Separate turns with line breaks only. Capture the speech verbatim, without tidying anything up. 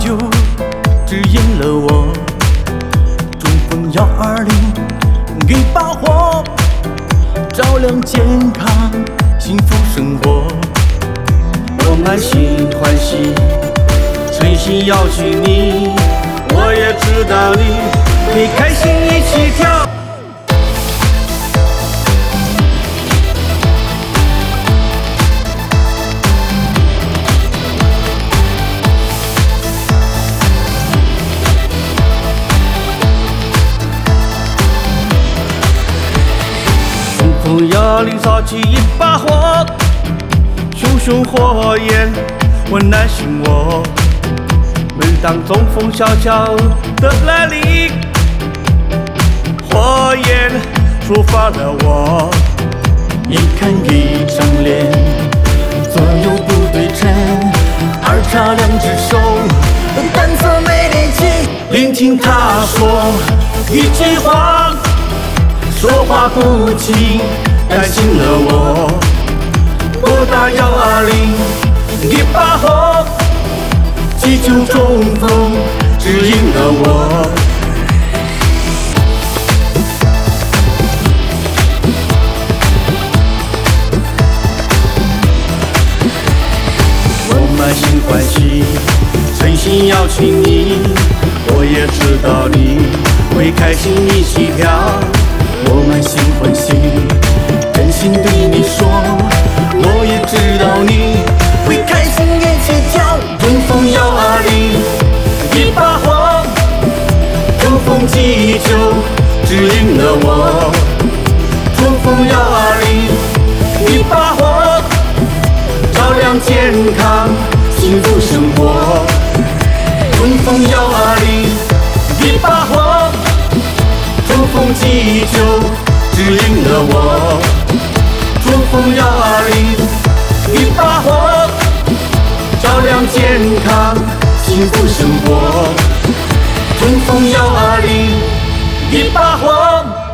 九指引了我，中风幺二零一把火，照亮健康幸福生活。
我满心欢喜，诚心邀请你，我也知道你会开心一起跳。中风幺零烧起一把火，熊熊火焰温暖心窝。每当中风悄悄的来临，火焰触发了我。
一看一张脸，左右不对称，二叉两只手，胆色没力气。
聆听他说一句话，说话不轻，担心了我。拨打幺二零，一把火，急救中风，指引了我。我满心欢喜，诚心邀请你，我也知道你会开心一起跳。
我满心欢喜，真心对你说，我也知道你会开心一起跳。
中风幺二零，一把火，中风急救指引了我。中风幺二零，一把火，照亮健康幸福生活。中风幺二零，一把火，中风急救指引了我。中风幺二零，一把火，照亮健康幸福生活。中风幺二零，一把火。